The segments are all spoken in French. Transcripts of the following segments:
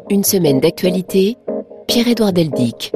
Une semaine d'actualité, Pierre-Édouard Deldic.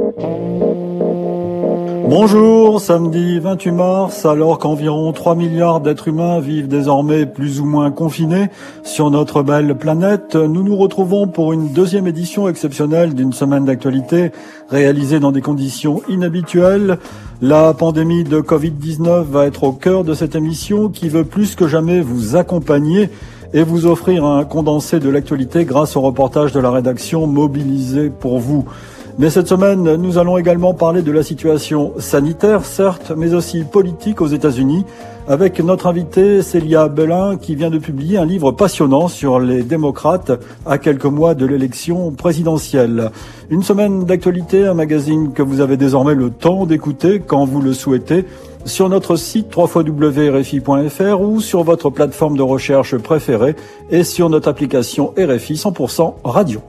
Bonjour, samedi 28 mars, alors qu'environ 3 milliards d'êtres humains vivent désormais plus ou moins confinés sur notre belle planète, nous nous retrouvons pour une deuxième édition exceptionnelle d'une semaine d'actualité réalisée dans des conditions inhabituelles. La pandémie de Covid-19 va être au cœur de cette émission qui veut plus que jamais vous accompagner et vous offrir un condensé de l'actualité grâce au reportage de la rédaction mobilisé pour vous. Mais cette semaine, nous allons également parler de la situation sanitaire, certes, mais aussi politique aux États-Unis, avec notre invitée Célia Belin, qui vient de publier un livre passionnant sur les démocrates à quelques mois de l'élection présidentielle. Une semaine d'actualité, un magazine que vous avez désormais le temps d'écouter quand vous le souhaitez, sur notre site www.rfi.fr ou sur votre plateforme de recherche préférée et sur notre application RFI 100% Radio.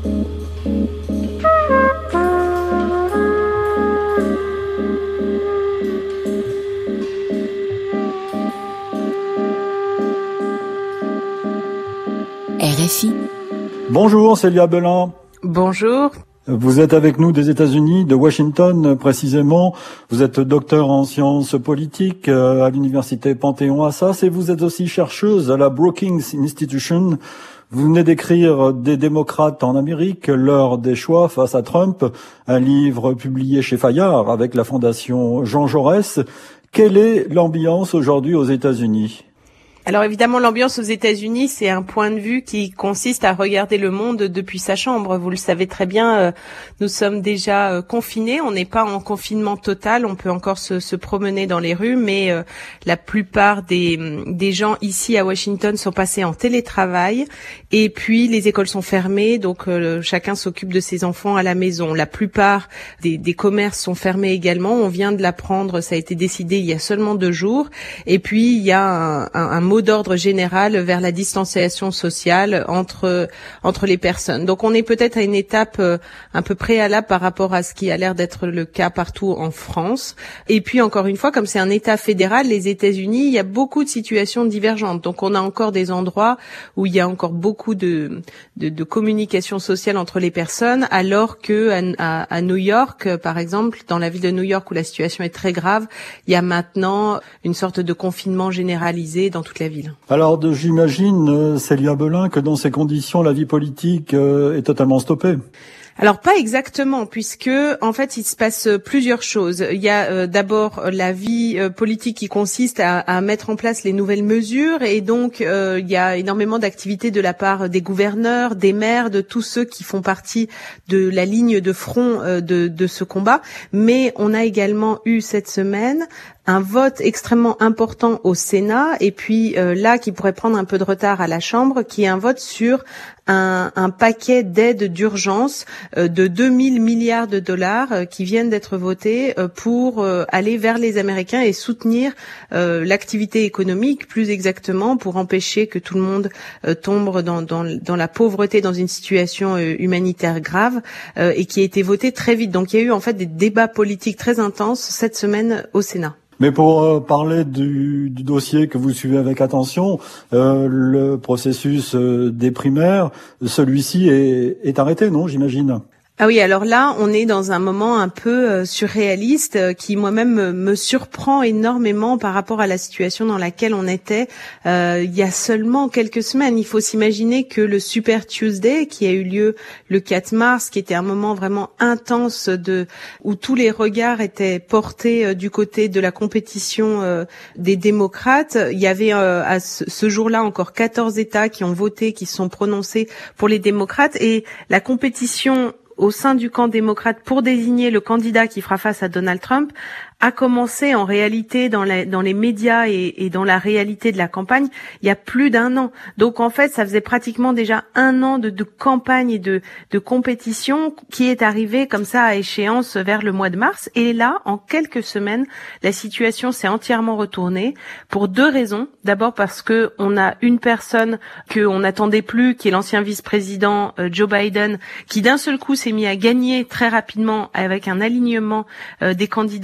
RFI. Bonjour Célia Belin. Bonjour. Vous êtes avec nous des États-Unis, de Washington précisément. Vous êtes docteur en sciences politiques à l'université Panthéon-Assas et vous êtes aussi chercheuse à la Brookings Institution. Vous venez d'écrire Des démocrates en Amérique, l'heure des choix face à Trump, un livre publié chez Fayard avec la fondation Jean Jaurès. Quelle est l'ambiance aujourd'hui aux États-Unis ? Alors évidemment, l'ambiance aux États-Unis, c'est un point de vue qui consiste à regarder le monde depuis sa chambre. Vous le savez très bien, nous sommes déjà confinés. On n'est pas en confinement total. On peut encore se promener dans les rues, mais la plupart des gens ici à Washington sont passés en télétravail. Et puis les écoles sont fermées, donc chacun s'occupe de ses enfants à la maison. La plupart des commerces sont fermés également. On vient de l'apprendre, ça a été décidé il y a seulement 2 jours. Et puis il y a un mot d'ordre général vers la distanciation sociale entre les personnes. Donc on est peut-être à une étape un peu préalable par rapport à ce qui a l'air d'être le cas partout en France. Et puis encore une fois, comme c'est un État fédéral, les États-Unis, il y a beaucoup de situations divergentes. Donc on a encore des endroits où il y a encore beaucoup de communication sociale entre les personnes, alors que à New York, par exemple, dans la ville de New York où la situation est très grave, il y a maintenant une sorte de confinement généralisé dans toute la ville. Alors, j'imagine, Célia Belin, que dans ces conditions, la vie politique est totalement stoppée. Alors pas exactement, puisque en fait il se passe plusieurs choses. Il y a d'abord la vie politique qui consiste à mettre en place les nouvelles mesures, et donc il y a énormément d'activités de la part des gouverneurs, des maires, de tous ceux qui font partie de la ligne de front de ce combat. Mais on a également eu cette semaine un vote extrêmement important au Sénat, et puis là qui pourrait prendre un peu de retard à la Chambre, qui est un vote sur un paquet d'aides d'urgence de 2000 milliards de dollars qui viennent d'être votés pour aller vers les Américains et soutenir l'activité économique, plus exactement pour empêcher que tout le monde tombe dans la pauvreté, dans une situation humanitaire grave, et qui a été voté très vite. Donc il y a eu en fait des débats politiques très intenses cette semaine au Sénat. Mais pour parler du dossier que vous suivez avec attention, le processus des primaires, celui-ci est arrêté, non, j'imagine ? Ah oui, alors là, on est dans un moment un peu surréaliste qui moi-même me surprend énormément par rapport à la situation dans laquelle on était il y a seulement quelques semaines. Il faut s'imaginer que le Super Tuesday, qui a eu lieu le 4 mars, qui était un moment vraiment intense où tous les regards étaient portés du côté de la compétition des démocrates, il y avait à ce jour-là encore 14 États qui ont voté, qui se sont prononcés pour les démocrates, et la compétition au sein du camp démocrate pour désigner le candidat qui fera face à Donald Trump a commencé en réalité dans les médias et dans la réalité de la campagne il y a plus d'1 an. Donc en fait, ça faisait pratiquement déjà 1 an de campagne et de compétition qui est arrivé comme ça à échéance vers le mois de mars. Et là, en quelques semaines, la situation s'est entièrement retournée pour 2 raisons. D'abord parce que on a une personne qu'on n'attendait plus, qui est l'ancien vice-président Joe Biden, qui d'un seul coup s'est mis à gagner très rapidement avec un alignement des candidats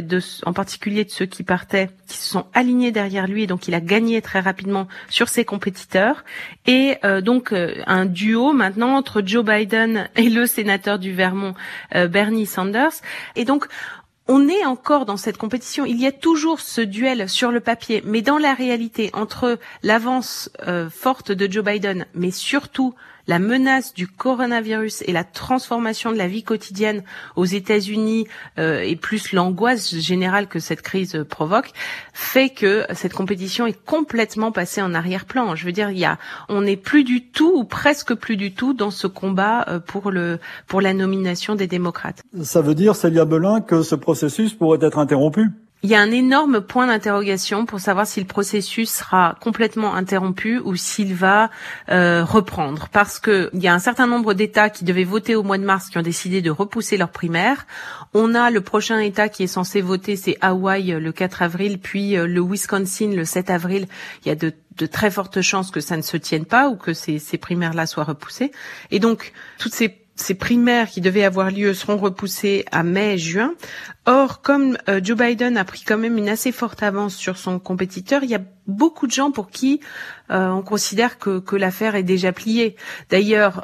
en particulier de ceux qui partaient, qui se sont alignés derrière lui, et donc il a gagné très rapidement sur ses compétiteurs. Et donc un duo maintenant entre Joe Biden et le sénateur du Vermont, Bernie Sanders. Et donc on est encore dans cette compétition. Il y a toujours ce duel sur le papier, mais dans la réalité, entre l'avance forte de Joe Biden, mais surtout la menace du coronavirus et la transformation de la vie quotidienne aux États-Unis et plus l'angoisse générale que cette crise provoque, fait que cette compétition est complètement passée en arrière-plan. Je veux dire, on n'est plus du tout ou presque plus du tout dans ce combat pour la nomination des démocrates. Ça veut dire, Célia Belin, que ce processus pourrait être interrompu? Il y a un énorme point d'interrogation pour savoir si le processus sera complètement interrompu ou s'il va reprendre. Parce que il y a un certain nombre d'États qui devaient voter au mois de mars qui ont décidé de repousser leurs primaires. On a le prochain État qui est censé voter, c'est Hawaï le 4 avril, puis le Wisconsin le 7 avril. Il y a de très fortes chances que ça ne se tienne pas ou que ces primaires-là soient repoussées. Et donc, toutes ces primaires qui devaient avoir lieu seront repoussées à mai-juin. Or, comme Joe Biden a pris quand même une assez forte avance sur son compétiteur, il y a beaucoup de gens pour qui on considère que l'affaire est déjà pliée. D'ailleurs,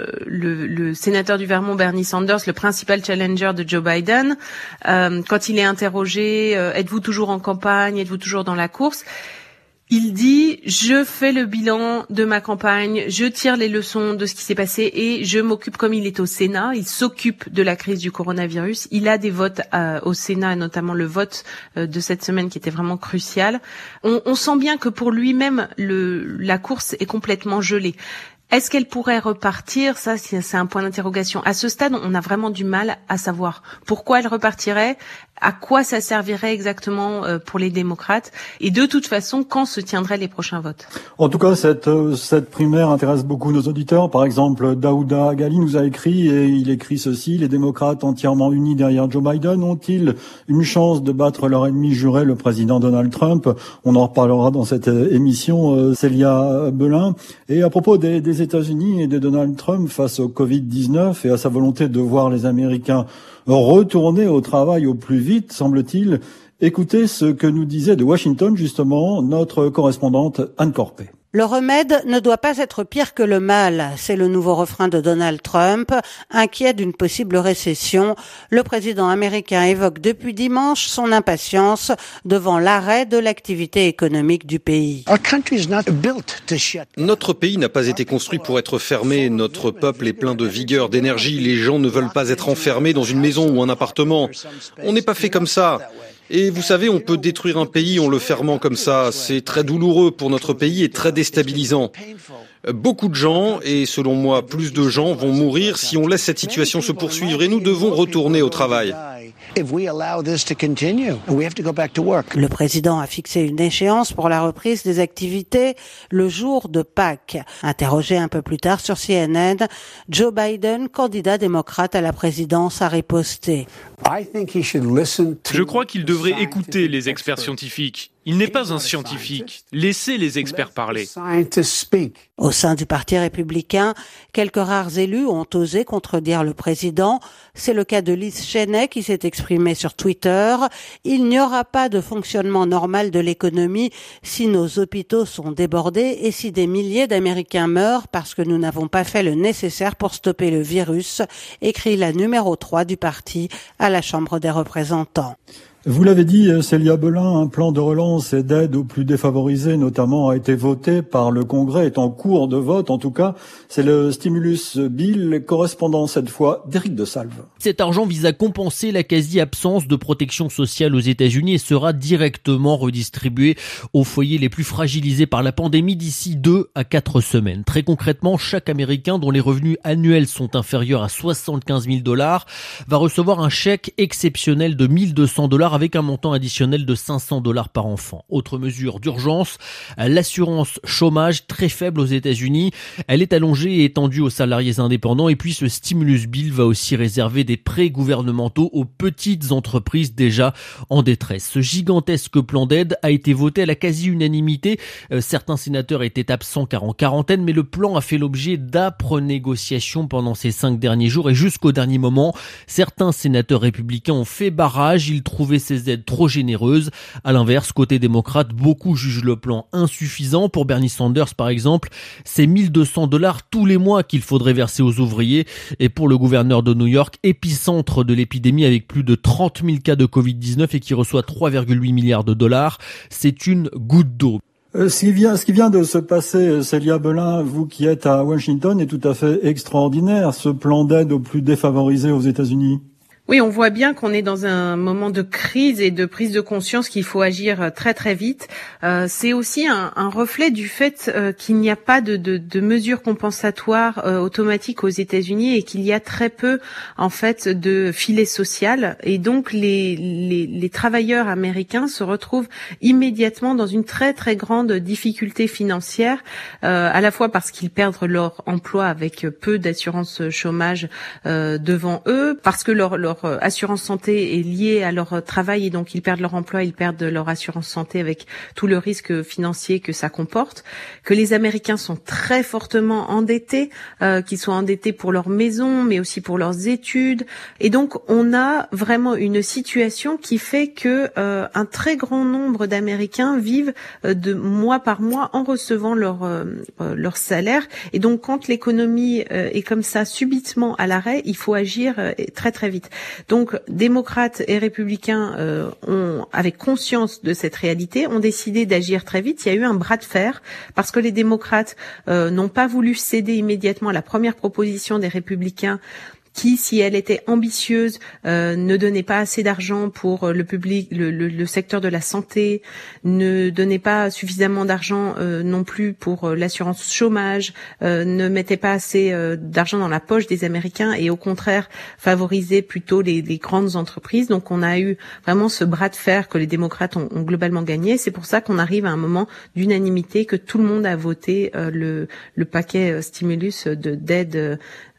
le sénateur du Vermont, Bernie Sanders, le principal challenger de Joe Biden, quand il est interrogé, êtes-vous toujours en campagne, êtes-vous toujours dans la course ? Il dit, je fais le bilan de ma campagne, je tire les leçons de ce qui s'est passé et je m'occupe, comme il est au Sénat, il s'occupe de la crise du coronavirus. Il a des votes au Sénat, notamment le vote de cette semaine qui était vraiment crucial. On sent bien que pour lui-même, la course est complètement gelée. Est-ce qu'elle pourrait repartir ? Ça, c'est un point d'interrogation. À ce stade, on a vraiment du mal à savoir pourquoi elle repartirait, à quoi ça servirait exactement pour les démocrates, et de toute façon, quand se tiendraient les prochains votes. En tout cas, cette primaire intéresse beaucoup nos auditeurs. Par exemple, Daouda Gali nous a écrit, et il écrit ceci: les démocrates entièrement unis derrière Joe Biden ont-ils une chance de battre leur ennemi juré, le président Donald Trump ? On en reparlera dans cette émission, Célia Belin. Et à propos des États-Unis et de Donald Trump face au Covid-19 et à sa volonté de voir les Américains retourner au travail au plus vite, semble-t-il, écoutez ce que nous disait de Washington, justement, notre correspondante Anne Corpé. Le remède ne doit pas être pire que le mal, c'est le nouveau refrain de Donald Trump. Inquiet d'une possible récession, le président américain évoque depuis dimanche son impatience devant l'arrêt de l'activité économique du pays. Notre pays n'a pas été construit pour être fermé. Notre peuple est plein de vigueur, d'énergie. Les gens ne veulent pas être enfermés dans une maison ou un appartement. On n'est pas fait comme ça. Et vous savez, on peut détruire un pays en le fermant comme ça. C'est très douloureux pour notre pays et très déstabilisant. Beaucoup de gens, et selon moi plus de gens, vont mourir si on laisse cette situation se poursuivre et nous devons retourner au travail. Le président a fixé une échéance pour la reprise des activités le jour de Pâques. Interrogé un peu plus tard sur CNN, Joe Biden, candidat démocrate à la présidence, a riposté. Je crois qu'il devrait écouter les experts scientifiques. Il n'est pas un scientifique. Laissez les experts parler. Au sein du Parti républicain, quelques rares élus ont osé contredire le président. C'est le cas de Liz Cheney qui s'est exprimée sur Twitter. Il n'y aura pas de fonctionnement normal de l'économie si nos hôpitaux sont débordés et si des milliers d'Américains meurent parce que nous n'avons pas fait le nécessaire pour stopper le virus, écrit la numéro 3 du parti à la Chambre des représentants. Vous l'avez dit, Célia Belin, un plan de relance et d'aide aux plus défavorisés notamment a été voté par le Congrès, est en cours de vote en tout cas. C'est le Stimulus Bill, correspondant cette fois d'Éric de Salve. Cet argent vise à compenser la quasi-absence de protection sociale aux États-Unis et sera directement redistribué aux foyers les plus fragilisés par la pandémie d'ici 2 à 4 semaines. Très concrètement, chaque Américain dont les revenus annuels sont inférieurs à 75 000 $ va recevoir un chèque exceptionnel de 1 200 $ avec un montant additionnel de 500 $ par enfant. Autre mesure d'urgence, l'assurance chômage très faible aux États-Unis. Elle est allongée et étendue aux salariés indépendants. Et puis ce stimulus bill va aussi réserver des prêts gouvernementaux aux petites entreprises déjà en détresse. Ce gigantesque plan d'aide a été voté à la quasi-unanimité. Certains sénateurs étaient absents car en quarantaine, mais le plan a fait l'objet d'âpres négociations pendant ces 5 derniers jours et jusqu'au dernier moment. Certains sénateurs républicains ont fait barrage. Ils trouvaient ces aides trop généreuses. À l'inverse, côté démocrate, beaucoup jugent le plan insuffisant. Pour Bernie Sanders, par exemple, c'est $1 200 tous les mois qu'il faudrait verser aux ouvriers. Et pour le gouverneur de New York, épicentre de l'épidémie avec plus de 30 000 cas de Covid-19 et qui reçoit 3,8 milliards de dollars, c'est une goutte d'eau. Ce qui vient de se passer, Célia Belin, vous qui êtes à Washington, est tout à fait extraordinaire, ce plan d'aide aux plus défavorisés aux États-Unis. Oui, on voit bien qu'on est dans un moment de crise et de prise de conscience qu'il faut agir très très vite. C'est aussi un reflet du fait qu'il n'y a pas de mesures compensatoires automatiques aux États-Unis et qu'il y a très peu en fait de filet social. Et donc les travailleurs américains se retrouvent immédiatement dans une très très grande difficulté financière, à la fois parce qu'ils perdent leur emploi avec peu d'assurance chômage devant eux, parce que leur assurance santé est liée à leur travail et donc ils perdent leur emploi, ils perdent leur assurance santé avec tout le risque financier que ça comporte, que les Américains sont très fortement endettés, qu'ils soient endettés pour leur maison mais aussi pour leurs études, et donc on a vraiment une situation qui fait que un très grand nombre d'Américains vivent de mois par mois en recevant leur salaire, et donc quand l'économie est comme ça subitement à l'arrêt, il faut agir très très vite. Donc, démocrates et républicains avec conscience de cette réalité, ont décidé d'agir très vite. Il y a eu un bras de fer parce que les démocrates n'ont pas voulu céder immédiatement à la première proposition des républicains qui, si elle était ambitieuse, ne donnait pas assez d'argent pour le public, le secteur de la santé, ne donnait pas suffisamment d'argent non plus pour l'assurance chômage, ne mettait pas assez d'argent dans la poche des Américains et au contraire favorisait plutôt les grandes entreprises. Donc on a eu vraiment ce bras de fer que les démocrates ont globalement gagné. C'est pour ça qu'on arrive à un moment d'unanimité, que tout le monde a voté le paquet stimulus d'aide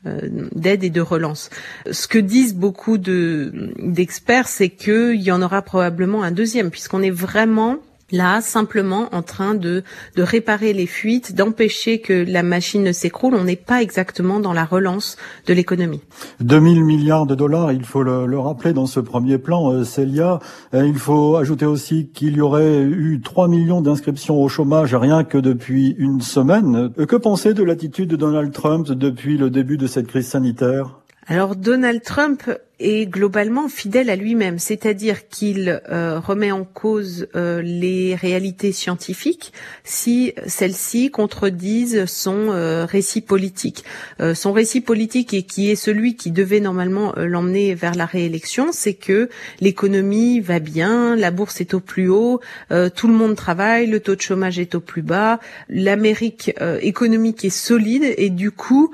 et de relance. Ce que disent beaucoup d'experts, c'est qu'il y en aura probablement un deuxième, puisqu'on est vraiment là, simplement en train de réparer les fuites, d'empêcher que la machine ne s'écroule. On n'est pas exactement dans la relance de l'économie. 2000 milliards de dollars, il faut le rappeler dans ce premier plan, Célia. Il faut ajouter aussi qu'il y aurait eu 3 millions d'inscriptions au chômage rien que depuis une semaine. Que penser de l'attitude de Donald Trump depuis le début de cette crise sanitaire ? Alors Donald Trump est globalement fidèle à lui-même, c'est-à-dire qu'il remet en cause les réalités scientifiques si celles-ci contredisent son récit politique. Son récit politique, et qui est celui qui devait normalement l'emmener vers la réélection, c'est que l'économie va bien, la bourse est au plus haut, tout le monde travaille, le taux de chômage est au plus bas, l'Amérique économique est solide et du coup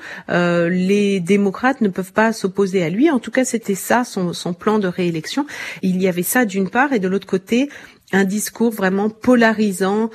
les démocrates ne peuvent pas s'opposer à lui. En tout cas, c'était ça son plan de réélection. Il y avait ça d'une part, et de l'autre côté un discours vraiment polarisant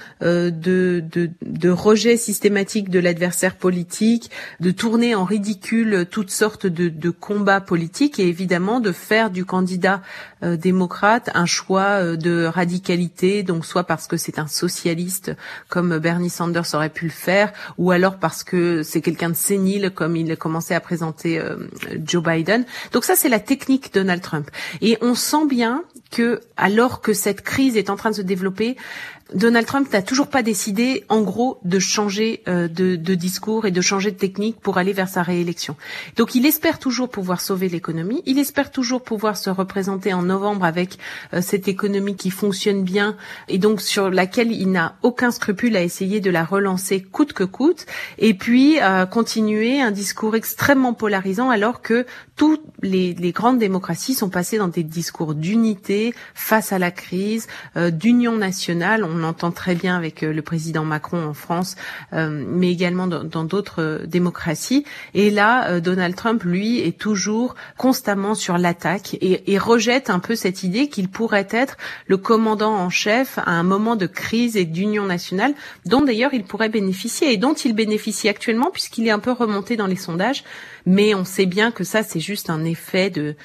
de rejet systématique de l'adversaire politique, de tourner en ridicule toutes sortes de combats politiques et évidemment de faire du candidat démocrate un choix de radicalité, donc soit parce que c'est un socialiste comme Bernie Sanders aurait pu le faire, ou alors parce que c'est quelqu'un de sénile comme il commençait à présenter Joe Biden. Donc ça, c'est la technique Donald Trump. Et on sent bien que, alors que cette crise est en train de se développer, Donald Trump n'a toujours pas décidé, en gros, de changer de discours et de changer de technique pour aller vers sa réélection. Donc il espère toujours pouvoir sauver l'économie, il espère toujours pouvoir se représenter en novembre avec cette économie qui fonctionne bien et donc sur laquelle il n'a aucun scrupule à essayer de la relancer coûte que coûte, et puis continuer un discours extrêmement polarisant alors que toutes les grandes démocraties sont passées dans des discours d'unité face à la crise, d'union nationale. On l'entend très bien avec le président Macron en France, mais également dans d'autres démocraties. Et là, Donald Trump, lui, est toujours constamment sur l'attaque et rejette un peu cette idée qu'il pourrait être le commandant en chef à un moment de crise et d'union nationale, dont d'ailleurs il pourrait bénéficier et dont il bénéficie actuellement puisqu'il est un peu remonté dans les sondages. Mais on sait bien que ça, c'est juste un effet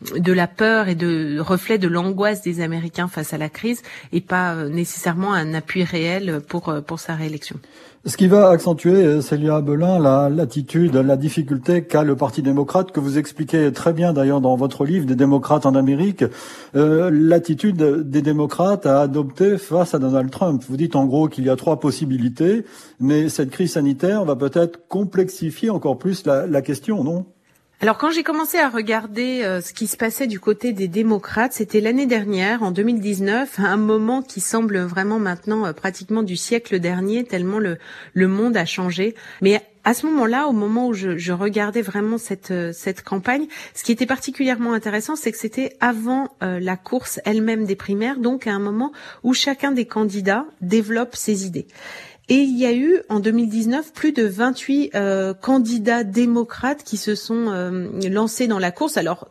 de la peur et de reflet de l'angoisse des Américains face à la crise et pas nécessairement un appui réel pour sa réélection. Ce qui va accentuer, Célia Abelin, l'attitude, la difficulté qu'a le Parti démocrate, que vous expliquez très bien d'ailleurs dans votre livre, des démocrates en Amérique, l'attitude des démocrates à adopter face à Donald Trump. Vous dites en gros qu'il y a 3 possibilités, mais cette crise sanitaire va peut-être complexifier encore plus la question, non ? Alors quand j'ai commencé à regarder ce qui se passait du côté des démocrates, c'était l'année dernière, en 2019, un moment qui semble vraiment maintenant pratiquement du siècle dernier, tellement le monde a changé. Mais à ce moment-là, au moment où je regardais vraiment cette campagne, ce qui était particulièrement intéressant, c'est que c'était avant la course elle-même des primaires, donc à un moment où chacun des candidats développe ses idées. Et il y a eu, en 2019, plus de 28 candidats démocrates qui se sont lancés dans la course. Alors,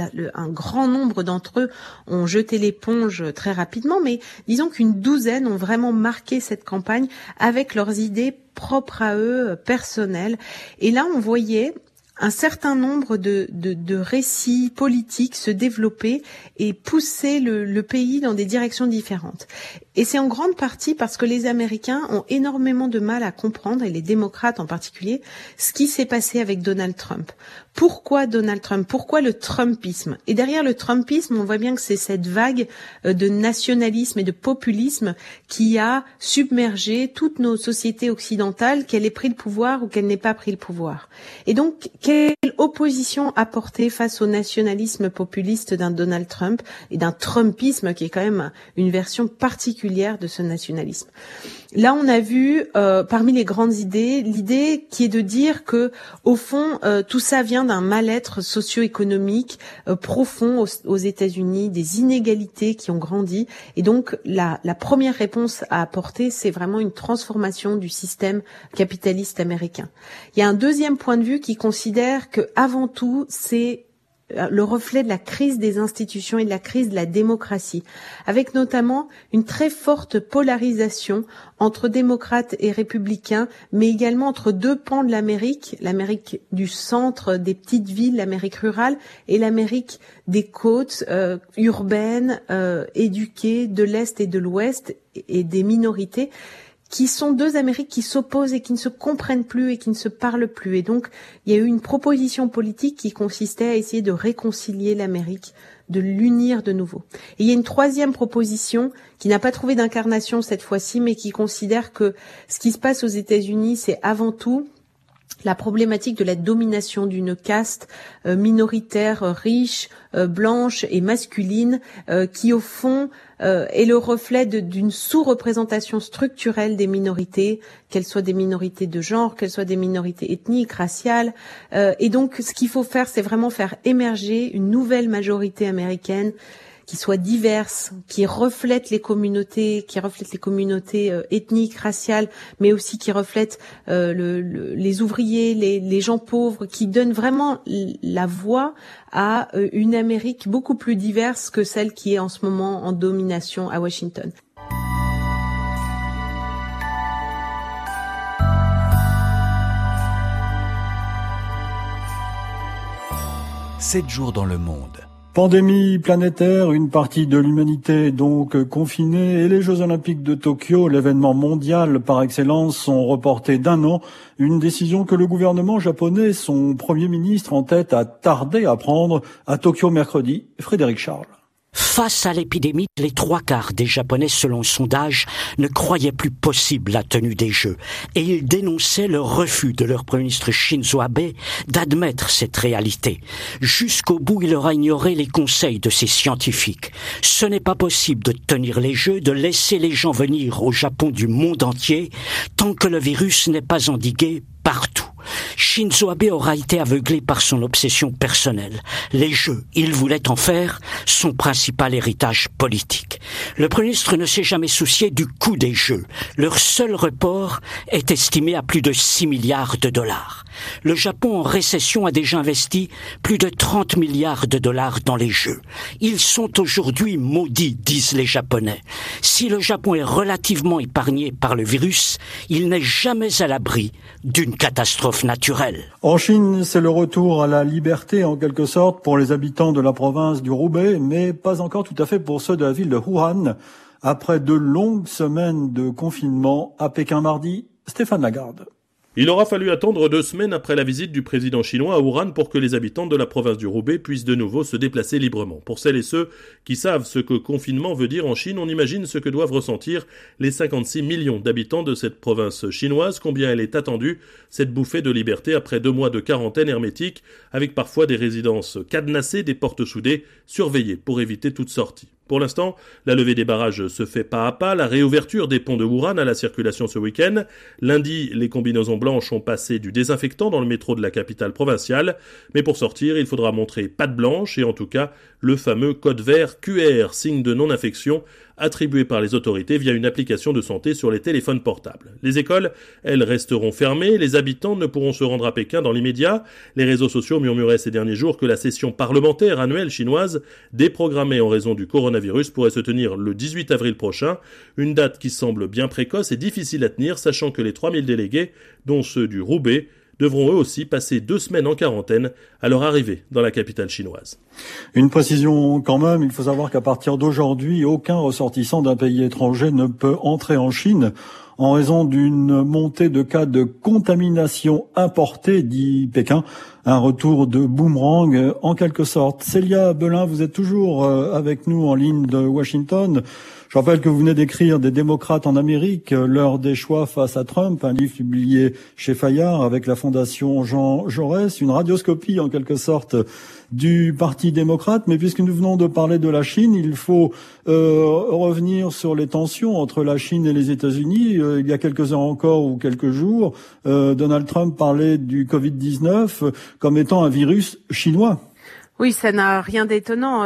un grand nombre d'entre eux ont jeté l'éponge très rapidement, mais disons qu'une douzaine ont vraiment marqué cette campagne avec leurs idées propres à eux, personnelles. Et là, on voyait un certain nombre de récits politiques se développer et pousser le pays dans des directions différentes. Et c'est en grande partie parce que les Américains ont énormément de mal à comprendre, et les démocrates en particulier, ce qui s'est passé avec Donald Trump. Pourquoi Donald Trump ? Pourquoi le Trumpisme ? Et derrière le Trumpisme, on voit bien que c'est cette vague de nationalisme et de populisme qui a submergé toutes nos sociétés occidentales, qu'elle ait pris le pouvoir ou qu'elle n'ait pas pris le pouvoir. Et donc, quelle opposition apporter face au nationalisme populiste d'un Donald Trump et d'un Trumpisme qui est quand même une version particulière de ce nationalisme. Là, on a vu parmi les grandes idées, l'idée qui est de dire que, au fond, tout ça vient d'un mal-être socio-économique profond aux États-Unis, des inégalités qui ont grandi, et donc la première réponse à apporter, c'est vraiment une transformation du système capitaliste américain. Il y a un deuxième point de vue qui considère que, avant tout, c'est le reflet de la crise des institutions et de la crise de la démocratie, avec notamment une très forte polarisation entre démocrates et républicains, mais également entre deux pans de l'Amérique du centre, des petites villes, l'Amérique rurale, et l'Amérique des côtes urbaines, éduquées, de l'Est et de l'Ouest, et des minorités, qui sont deux Amériques qui s'opposent et qui ne se comprennent plus et qui ne se parlent plus. Et donc, il y a eu une proposition politique qui consistait à essayer de réconcilier l'Amérique, de l'unir de nouveau. Et il y a une troisième proposition qui n'a pas trouvé d'incarnation cette fois-ci, mais qui considère que ce qui se passe aux États-Unis, c'est avant tout la problématique de la domination d'une caste minoritaire, riche, blanche et masculine, qui au fond est le reflet d'une sous-représentation structurelle des minorités, qu'elles soient des minorités de genre, qu'elles soient des minorités ethniques, raciales. Et donc, ce qu'il faut faire, c'est vraiment faire émerger une nouvelle majorité américaine qui soit diverse, qui reflète les communautés ethniques, raciales, mais aussi qui reflète les ouvriers, les gens pauvres, qui donne vraiment la voix à une Amérique beaucoup plus diverse que celle qui est en ce moment en domination à Washington. Sept jours dans le monde. Pandémie planétaire, une partie de l'humanité donc confinée, et les Jeux Olympiques de Tokyo, l'événement mondial par excellence, sont reportés d'1 an. Une décision que le gouvernement japonais, son Premier ministre en tête, a tardé à prendre. À Tokyo mercredi, Frédéric Charles. Face à l'épidémie, les 3/4 des Japonais, selon le sondage, ne croyaient plus possible la tenue des Jeux. Et ils dénonçaient le refus de leur Premier ministre Shinzo Abe d'admettre cette réalité. Jusqu'au bout, il aura ignoré les conseils de ces scientifiques. Ce n'est pas possible de tenir les Jeux, de laisser les gens venir au Japon du monde entier, tant que le virus n'est pas endigué partout. Shinzo Abe aura été aveuglé par son obsession personnelle. Les Jeux, il voulait en faire son principal héritage politique. Le Premier ministre ne s'est jamais soucié du coût des Jeux. Leur seul report est estimé à plus de 6 milliards de dollars. Le Japon en récession a déjà investi plus de 30 milliards de dollars dans les Jeux. Ils sont aujourd'hui maudits, disent les Japonais. Si le Japon est relativement épargné par le virus, il n'est jamais à l'abri d'une catastrophe naturelle. naturel. En Chine, c'est le retour à la liberté en quelque sorte pour les habitants de la province du Hubei, mais pas encore tout à fait pour ceux de la ville de Wuhan. Après de longues semaines de confinement à Pékin mardi, Stéphane Lagarde. Il aura fallu attendre 2 semaines après la visite du président chinois à Wuhan pour que les habitants de la province du Hubei puissent de nouveau se déplacer librement. Pour celles et ceux qui savent ce que confinement veut dire en Chine, on imagine ce que doivent ressentir les 56 millions d'habitants de cette province chinoise, combien elle est attendue, cette bouffée de liberté après 2 mois de quarantaine hermétique, avec parfois des résidences cadenassées, des portes soudées, surveillées pour éviter toute sortie. Pour l'instant, la levée des barrages se fait pas à pas, la réouverture des ponts de Wuhan à la circulation ce week-end. Lundi, les combinaisons blanches ont passé du désinfectant dans le métro de la capitale provinciale, mais pour sortir, il faudra montrer patte blanche et en tout cas le fameux code vert QR, signe de non-infection, attribué par les autorités via une application de santé sur les téléphones portables. Les écoles, elles, resteront fermées, les habitants ne pourront se rendre à Pékin dans l'immédiat. Les réseaux sociaux murmuraient ces derniers jours que la session parlementaire annuelle chinoise, déprogrammée en raison du coronavirus, pourrait se tenir le 18 avril prochain, une date qui semble bien précoce et difficile à tenir, sachant que les 3000 délégués, dont ceux du Hubei, devront eux aussi passer 2 semaines en quarantaine à leur arrivée dans la capitale chinoise. Une précision quand même, il faut savoir qu'à partir d'aujourd'hui, aucun ressortissant d'un pays étranger ne peut entrer en Chine en raison d'une montée de cas de contamination importée, dit Pékin. Un retour de boomerang en quelque sorte. Célia Belin, vous êtes toujours avec nous en ligne de Washington. Je rappelle que vous venez d'écrire des démocrates en Amérique, l'heure des choix face à Trump, un livre publié chez Fayard avec la fondation Jean Jaurès, une radioscopie en quelque sorte du Parti démocrate. Mais puisque nous venons de parler de la Chine, il faut revenir sur les tensions entre la Chine et les États-Unis. Il y a quelques heures encore ou quelques jours, Donald Trump parlait du Covid-19 comme étant un virus chinois. Oui, ça n'a rien d'étonnant.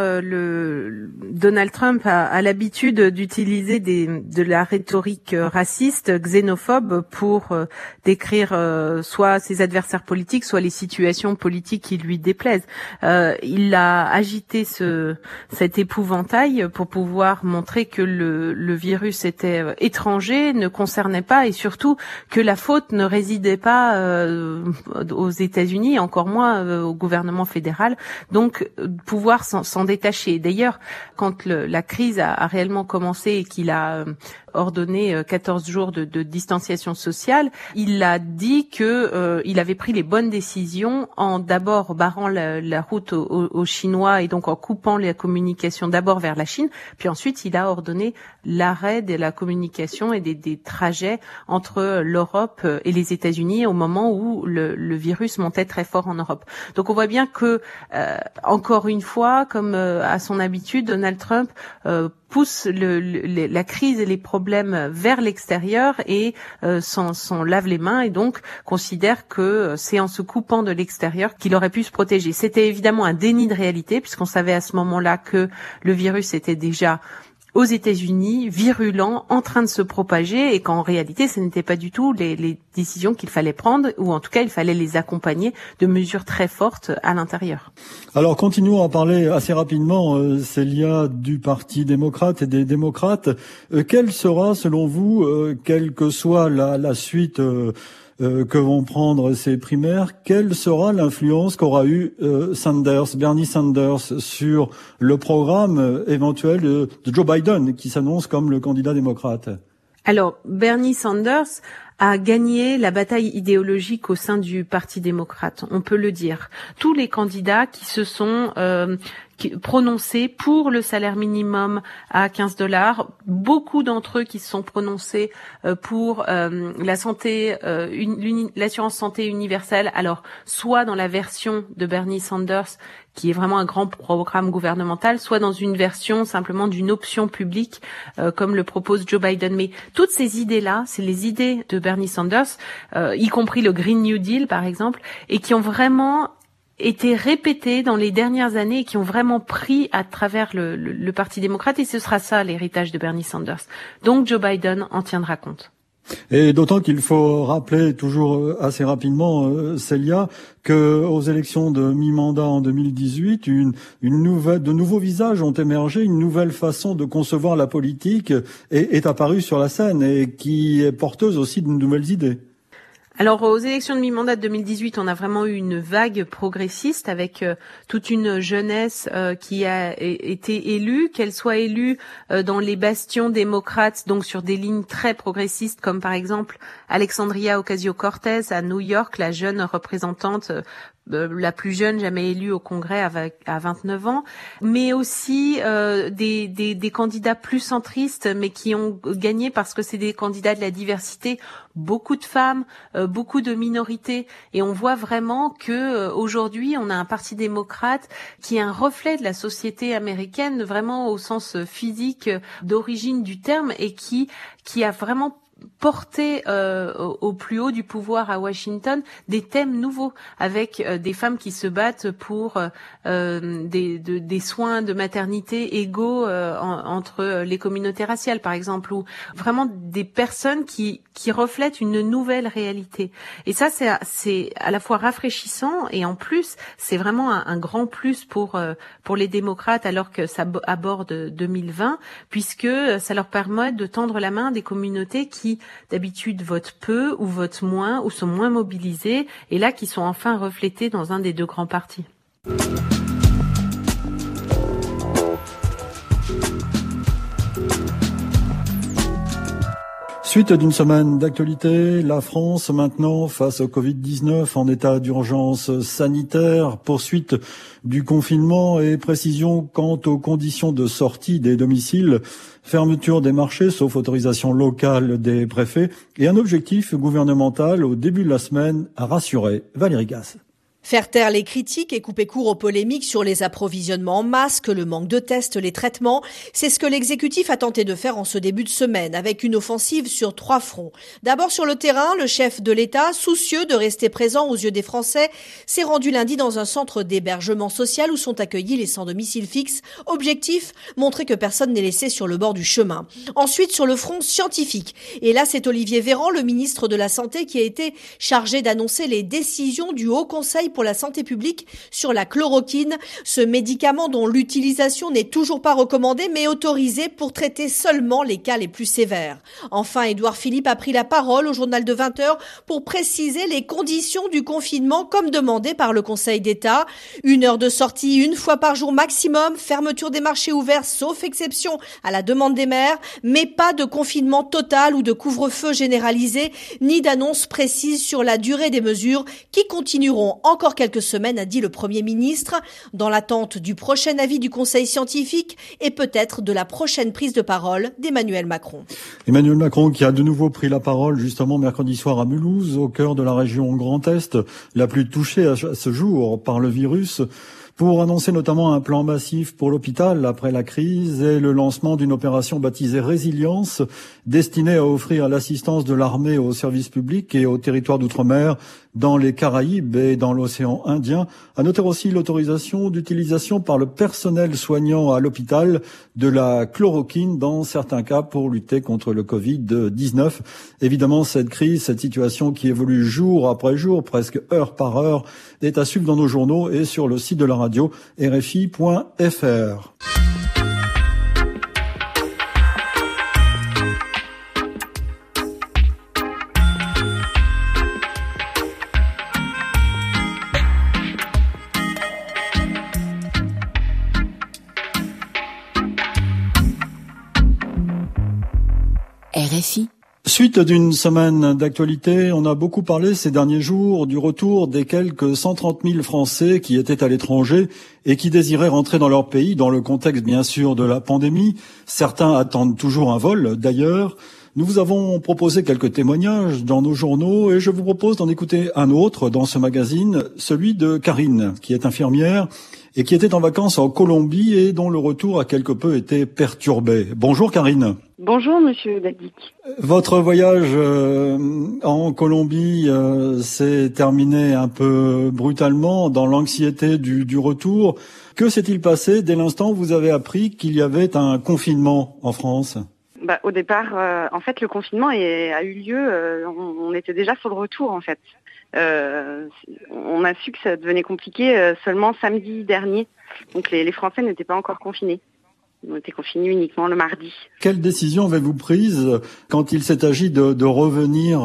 Donald Trump a l'habitude d'utiliser de la rhétorique raciste, xénophobe, pour décrire soit ses adversaires politiques, soit les situations politiques qui lui déplaisent. Il a agité cet épouvantail pour pouvoir montrer que le virus était étranger, ne concernait pas, et surtout que la faute ne résidait pas aux États-Unis, encore moins au gouvernement fédéral. Donc, pouvoir s'en détacher. D'ailleurs, quand la crise a réellement commencé et qu'il a ordonné 14 jours de distanciation sociale, il a dit que il avait pris les bonnes décisions en d'abord barrant la route aux Chinois et donc en coupant la communication d'abord vers la Chine, puis ensuite il a ordonné l'arrêt de la communication et des trajets entre l'Europe et les États-Unis au moment où le virus montait très fort en Europe. Donc on voit bien que encore une fois, comme à son habitude, Donald Trump pousse la crise et les problèmes vers l'extérieur et s'en lave les mains et donc considère que c'est en se coupant de l'extérieur qu'il aurait pu se protéger. C'était évidemment un déni de réalité puisqu'on savait à ce moment-là que le virus était déjà aux États-Unis, virulent, en train de se propager, et qu'en réalité, ce n'était pas du tout les décisions qu'il fallait prendre, ou en tout cas, il fallait les accompagner de mesures très fortes à l'intérieur. Alors, continuons à parler assez rapidement, Célia, du Parti démocrate et des démocrates. Quelle sera, selon vous, quelle que soit la suite que vont prendre ces primaires, quelle sera l'influence qu'aura eu Bernie Sanders sur le programme éventuel de Joe Biden, qui s'annonce comme le candidat démocrate? Alors, Bernie Sanders a gagné la bataille idéologique au sein du Parti démocrate, on peut le dire. Tous les candidats qui se sont prononcés pour le salaire minimum à $15, beaucoup d'entre eux qui se sont prononcés pour la santé, l'assurance santé universelle, alors soit dans la version de Bernie Sanders qui est vraiment un grand programme gouvernemental, soit dans une version simplement d'une option publique comme le propose Joe Biden. Mais toutes ces idées-là, c'est les idées de Bernie Sanders, y compris le Green New Deal par exemple, et qui ont vraiment été répétées dans les dernières années et qui ont vraiment pris à travers le Parti démocrate, et ce sera ça l'héritage de Bernie Sanders. Donc Joe Biden en tiendra compte. Et d'autant qu'il faut rappeler toujours assez rapidement, Célia, que aux élections de mi-mandat en 2018, de nouveaux visages ont émergé, une nouvelle façon de concevoir la politique est apparue sur la scène et qui est porteuse aussi de nouvelles idées. Alors, aux élections de mi-mandat de 2018, on a vraiment eu une vague progressiste avec toute une jeunesse qui a été élue, qu'elle soit élue dans les bastions démocrates, donc sur des lignes très progressistes, comme par exemple Alexandria Ocasio-Cortez à New York, la jeune représentante la plus jeune jamais élue au Congrès à 29 ans, mais aussi des candidats plus centristes, mais qui ont gagné parce que c'est des candidats de la diversité, beaucoup de femmes, beaucoup de minorités, et on voit vraiment que aujourd'hui on a un parti démocrate qui est un reflet de la société américaine, vraiment au sens physique d'origine du terme, et qui a vraiment porter au plus haut du pouvoir à Washington des thèmes nouveaux, avec des femmes qui se battent pour des soins de maternité égaux entre les communautés raciales, par exemple, ou vraiment des personnes qui reflètent une nouvelle réalité. Et ça, c'est à la fois rafraîchissant, et en plus, c'est vraiment un grand plus pour les démocrates, alors que ça aborde 2020, puisque ça leur permet de tendre la main à des communautés qui d'habitude votent peu ou votent moins ou sont moins mobilisés, et là qui sont enfin reflétés dans un des deux grands partis. Suite d'une semaine d'actualité, la France maintenant face au Covid-19 en état d'urgence sanitaire, poursuite du confinement et précision quant aux conditions de sortie des domiciles, fermeture des marchés sauf autorisation locale des préfets et un objectif gouvernemental au début de la semaine à rassurer. Valérie Gasse. Faire taire les critiques et couper court aux polémiques sur les approvisionnements en masques, le manque de tests, les traitements, c'est ce que l'exécutif a tenté de faire en ce début de semaine, avec une offensive sur 3 fronts. D'abord sur le terrain, le chef de l'État, soucieux de rester présent aux yeux des Français, s'est rendu lundi dans un centre d'hébergement social où sont accueillis les sans domicile fixe. Objectif, montrer que personne n'est laissé sur le bord du chemin. Ensuite sur le front scientifique. Et là c'est Olivier Véran, le ministre de la Santé, qui a été chargé d'annoncer les décisions du Haut Conseil pour la santé publique sur la chloroquine, ce médicament dont l'utilisation n'est toujours pas recommandée mais autorisée pour traiter seulement les cas les plus sévères. Enfin, Édouard Philippe a pris la parole au journal de 20h pour préciser les conditions du confinement comme demandé par le Conseil d'État. 1 heure de sortie 1 fois par jour maximum, fermeture des marchés ouverts sauf exception à la demande des maires, mais pas de confinement total ou de couvre-feu généralisé, ni d'annonce précise sur la durée des mesures qui continueront encore quelques semaines, a dit le Premier ministre, dans l'attente du prochain avis du Conseil scientifique et peut-être de la prochaine prise de parole d'Emmanuel Macron. Emmanuel Macron qui a de nouveau pris la parole justement mercredi soir à Mulhouse, au cœur de la région Grand Est, la plus touchée à ce jour par le virus, pour annoncer notamment un plan massif pour l'hôpital après la crise et le lancement d'une opération baptisée Résilience, destinée à offrir l'assistance de l'armée aux services publics et aux territoires d'outre-mer dans les Caraïbes et dans l'océan Indien. À noter aussi l'autorisation d'utilisation par le personnel soignant à l'hôpital de la chloroquine dans certains cas pour lutter contre le Covid-19. Évidemment, cette crise, cette situation qui évolue jour après jour, presque heure par heure, est à suivre dans nos journaux et sur le site de la radio rfi.fr. RFI. Suite d'une semaine d'actualité, on a beaucoup parlé ces derniers jours du retour des quelques 130 000 Français qui étaient à l'étranger et qui désiraient rentrer dans leur pays dans le contexte bien sûr de la pandémie. Certains attendent toujours un vol d'ailleurs. Nous vous avons proposé quelques témoignages dans nos journaux et je vous propose d'en écouter un autre dans ce magazine, celui de Karine, qui est infirmière et qui était en vacances en Colombie et dont le retour a quelque peu été perturbé. Bonjour Karine. Bonjour Monsieur Daldic. Votre voyage en Colombie s'est terminé un peu brutalement dans l'anxiété du retour. Que s'est-il passé dès l'instant où vous avez appris qu'il y avait un confinement en France ? Au départ, en fait, le confinement a eu lieu. On était déjà sur le retour, en fait. On a su que ça devenait compliqué seulement samedi dernier. Donc les Français n'étaient pas encore confinés. On était confinés uniquement le mardi. Quelle décision avez-vous prise quand il s'est agi de revenir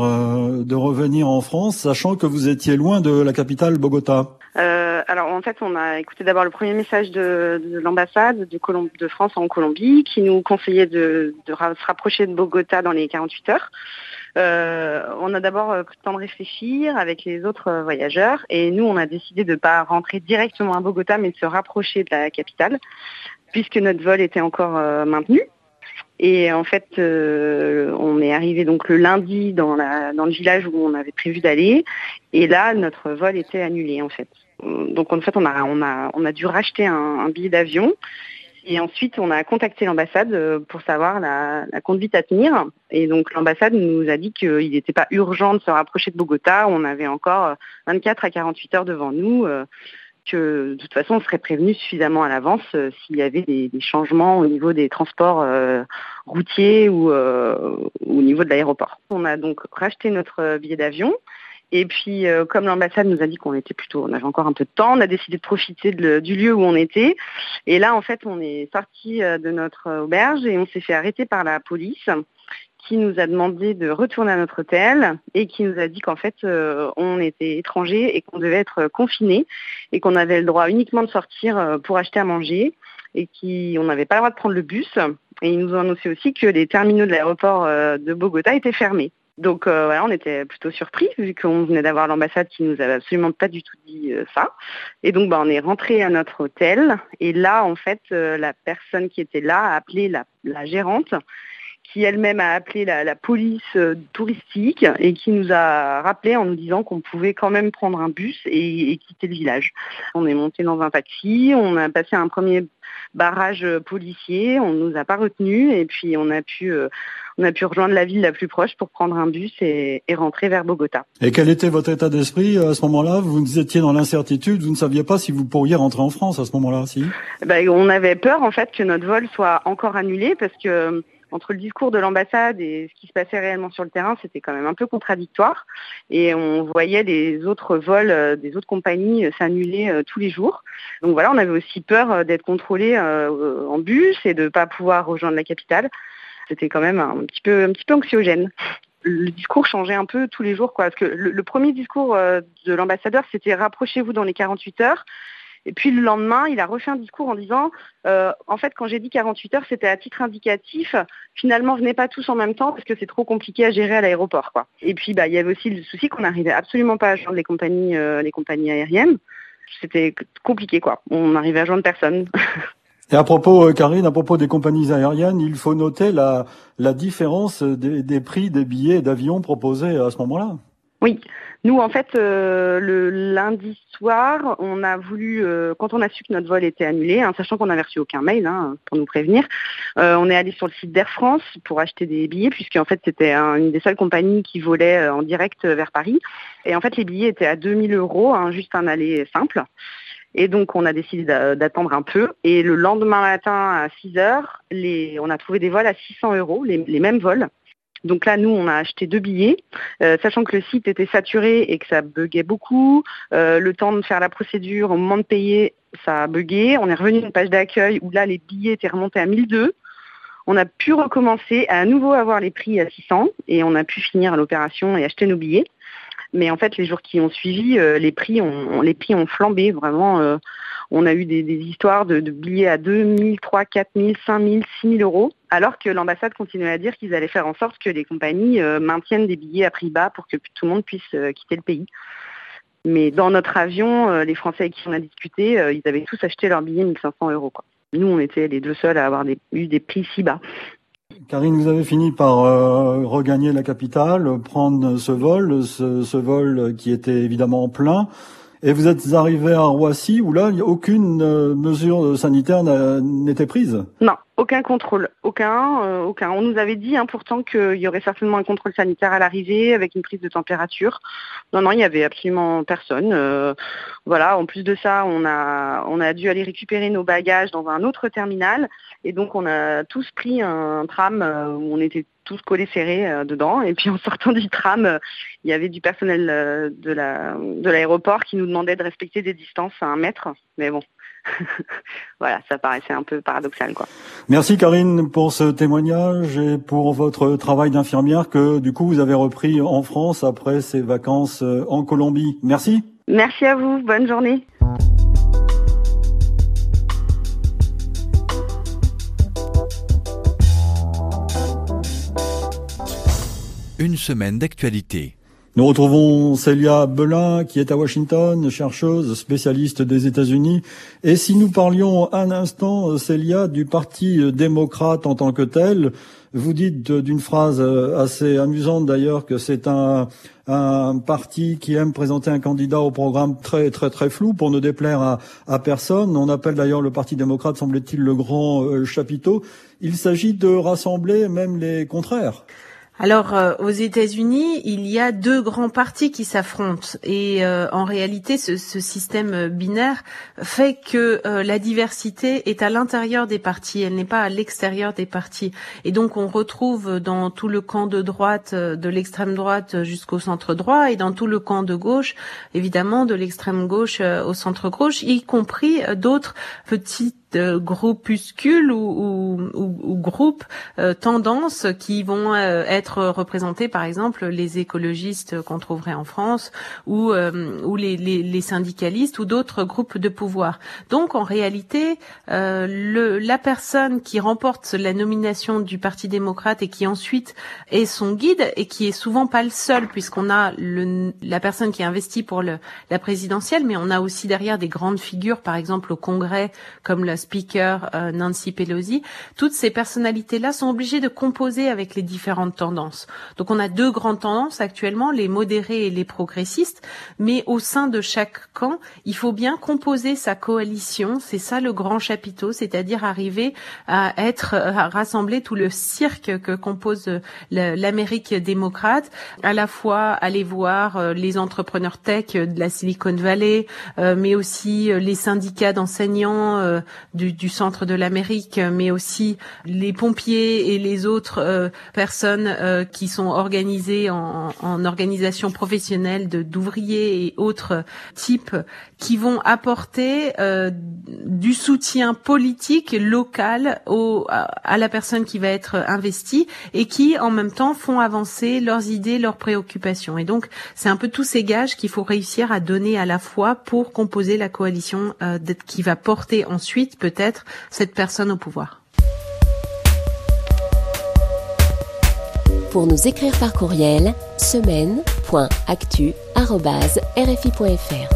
en France, sachant que vous étiez loin de la capitale Bogota? Alors en fait, on a écouté d'abord le premier message de l'ambassade de France en Colombie qui nous conseillait de se rapprocher de Bogota dans les 48 heures. On a d'abord pris le temps de réfléchir avec les autres voyageurs et nous, on a décidé de ne pas rentrer directement à Bogota, mais de se rapprocher de la capitale, puisque notre vol était encore maintenu. Et en fait, on est arrivé donc le lundi dans le village où on avait prévu d'aller, et là, notre vol était annulé en fait. Donc en fait, on a dû racheter un billet d'avion. Et ensuite, on a contacté l'ambassade pour savoir la conduite à tenir. Et donc, l'ambassade nous a dit qu'il n'était pas urgent de se rapprocher de Bogota. On avait encore 24 à 48 heures devant nous, que de toute façon, on serait prévenu suffisamment à l'avance s'il y avait des changements au niveau des transports routiers ou au niveau de l'aéroport. On a donc racheté notre billet d'avion. Et puis, comme l'ambassade nous a dit on avait encore un peu de temps, on a décidé de profiter du lieu où on était. Et là, en fait, on est sorti de notre auberge et on s'est fait arrêter par la police qui nous a demandé de retourner à notre hôtel et qui nous a dit qu'en fait, on était étrangers et qu'on devait être confinés et qu'on avait le droit uniquement de sortir pour acheter à manger et qu'on n'avait pas le droit de prendre le bus. Et ils nous ont annoncé aussi que les terminaux de l'aéroport de Bogota étaient fermés. Donc voilà, on était plutôt surpris vu qu'on venait d'avoir l'ambassade qui nous avait absolument pas du tout dit ça. Et donc on est rentré à notre hôtel et là en fait la personne qui était là a appelé la gérante qui elle-même a appelé la police touristique et qui nous a rappelé en nous disant qu'on pouvait quand même prendre un bus et quitter le village. On est monté dans un taxi, on a passé un premier barrage policier, on nous a pas retenus et puis on a pu rejoindre la ville la plus proche pour prendre un bus et rentrer vers Bogota. Et quel était votre état d'esprit à ce moment-là? Vous étiez dans l'incertitude, vous ne saviez pas si vous pourriez rentrer en France à ce moment-là, si? On avait peur en fait que notre vol soit encore annulé parce que entre le discours de l'ambassade et ce qui se passait réellement sur le terrain, c'était quand même un peu contradictoire. Et on voyait les autres vols des autres compagnies s'annuler tous les jours. Donc voilà, on avait aussi peur d'être contrôlés en bus et de ne pas pouvoir rejoindre la capitale. C'était quand même un petit peu anxiogène. Le discours changeait un peu tous les jours, quoi. Parce que le premier discours de l'ambassadeur, c'était « rapprochez-vous dans les 48 heures ». Et puis le lendemain, il a refait un discours en disant en fait, quand j'ai dit 48 heures, c'était à titre indicatif. Finalement, venez pas tous en même temps parce que c'est trop compliqué à gérer à l'aéroport, quoi. Et puis, il y avait aussi le souci qu'on n'arrivait absolument pas à joindre les compagnies aériennes. C'était compliqué, quoi. On n'arrivait à joindre personne. Et à propos, Karine, à propos des compagnies aériennes, il faut noter la différence des prix des billets d'avion proposés à ce moment-là. Oui. Nous, en fait, le lundi soir, on a voulu, quand on a su que notre vol était annulé, sachant qu'on n'avait reçu aucun mail pour nous prévenir, on est allé sur le site d'Air France pour acheter des billets, puisqu'en fait, c'était une des seules compagnies qui volait en direct vers Paris. Et en fait, les billets étaient à 2 000 €, juste un aller simple. Et donc, on a décidé d'attendre un peu. Et le lendemain matin, à 6 heures, on a trouvé des vols à 600 €, les mêmes vols. Donc là, nous, on a acheté 2 billets, sachant que le site était saturé et que ça buguait beaucoup. Le temps de faire la procédure, au moment de payer, ça a bugué. On est revenu à une page d'accueil où là, les billets étaient remontés à 1 200. On a pu recommencer à nouveau avoir les prix à 600 et on a pu finir l'opération et acheter nos billets. Mais en fait, les jours qui ont suivi, les prix ont flambé vraiment. On a eu des histoires de billets à 2 000, 3 000, 4 000, 5 000, 6 000 €, alors que l'ambassade continuait à dire qu'ils allaient faire en sorte que les compagnies maintiennent des billets à prix bas pour que tout le monde puisse quitter le pays. Mais dans notre avion, les Français avec qui on a discuté, ils avaient tous acheté leurs billets 1 500 €, quoi. Nous, on était les deux seuls à avoir eu des prix si bas. Karine, vous avez fini par regagner la capitale, prendre ce vol qui était évidemment plein. Et vous êtes arrivé à Roissy où là, aucune mesure sanitaire n'était prise? Non, aucun contrôle, aucun. On nous avait dit pourtant qu'il y aurait certainement un contrôle sanitaire à l'arrivée avec une prise de température. Non, il y avait absolument personne. Voilà. En plus de ça, on a dû aller récupérer nos bagages dans un autre terminal et donc on a tous pris un tram où on était tous collés serrés dedans. Et puis en sortant du tram, il y avait du personnel de l'aéroport qui nous demandait de respecter des distances à 1 mètre. Mais bon, voilà, ça paraissait un peu paradoxal, quoi. Merci Karine pour ce témoignage et pour votre travail d'infirmière que du coup vous avez repris en France après ces vacances en Colombie. Merci. Merci à vous, bonne journée. Une semaine d'actualité. Nous retrouvons Célia Belin, qui est à Washington, chercheuse, spécialiste des États-Unis. Et si nous parlions un instant, Célia, du Parti démocrate en tant que tel, vous dites d'une phrase assez amusante d'ailleurs que c'est un parti qui aime présenter un candidat au programme très très très flou pour ne déplaire à personne. On appelle d'ailleurs le Parti démocrate, semble-t-il, le grand chapiteau. Il s'agit de rassembler même les contraires. Alors, aux États-Unis, il y a deux grands partis qui s'affrontent et en réalité, ce système binaire fait que la diversité est à l'intérieur des partis, elle n'est pas à l'extérieur des partis. Et donc, on retrouve dans tout le camp de droite, de l'extrême droite jusqu'au centre droit, et dans tout le camp de gauche, évidemment, de l'extrême gauche au centre gauche, y compris d'autres petits groupuscules ou groupes tendances qui vont être représentés, par exemple les écologistes qu'on trouverait en France ou les syndicalistes ou d'autres groupes de pouvoir. Donc en réalité, la personne qui remporte la nomination du Parti démocrate et qui ensuite est son guide et qui est souvent pas le seul, puisqu'on a la personne qui est investie pour la présidentielle, mais on a aussi derrière des grandes figures, par exemple au Congrès, comme la speaker Nancy Pelosi. Toutes ces personnalités-là sont obligées de composer avec les différentes tendances. Donc on a deux grandes tendances actuellement, les modérés et les progressistes, mais au sein de chaque camp, il faut bien composer sa coalition. C'est ça le grand chapiteau, c'est-à-dire arriver à rassembler tout le cirque que compose l'Amérique démocrate, à la fois aller voir les entrepreneurs tech de la Silicon Valley, mais aussi les syndicats d'enseignants du centre de l'Amérique, mais aussi les pompiers et les autres personnes qui sont organisées en organisation professionnelle d'ouvriers et autres types qui vont apporter du soutien politique local à la personne qui va être investie et qui en même temps font avancer leurs idées, leurs préoccupations. Et donc c'est un peu tous ces gages qu'il faut réussir à donner à la fois pour composer la coalition qui va porter ensuite peut-être cette personne au pouvoir. Pour nous écrire par courriel, semaine.actu@rfi.fr.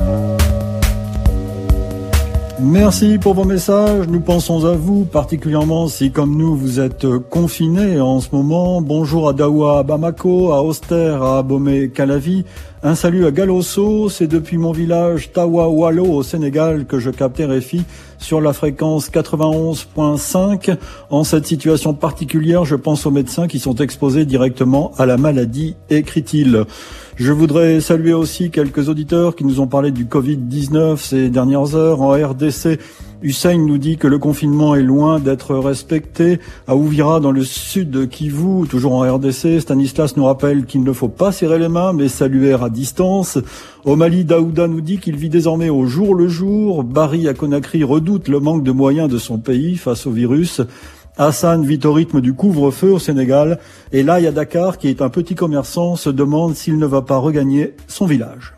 Merci pour vos messages. Nous pensons à vous, particulièrement si, comme nous, vous êtes confinés en ce moment. Bonjour à Daoua, à Bamako, à Oster, à Abomey-Calavi. Un salut à Galosso. C'est depuis mon village Tawa-Walo au Sénégal que je capte RFI sur la fréquence 91.5. En cette situation particulière, je pense aux médecins qui sont exposés directement à la maladie, écrit-il. Je voudrais saluer aussi quelques auditeurs qui nous ont parlé du Covid-19 ces dernières heures. En RDC, Hussein nous dit que le confinement est loin d'être respecté. À Ouvira, dans le sud de Kivu, toujours en RDC, Stanislas nous rappelle qu'il ne faut pas serrer les mains, mais saluer à distance. Au Mali, Daouda nous dit qu'il vit désormais au jour le jour. Barry à Conakry redoute le manque de moyens de son pays face au virus. Hassan vit au rythme du couvre-feu au Sénégal. Et Lai à Dakar, qui est un petit commerçant, se demande s'il ne va pas regagner son village.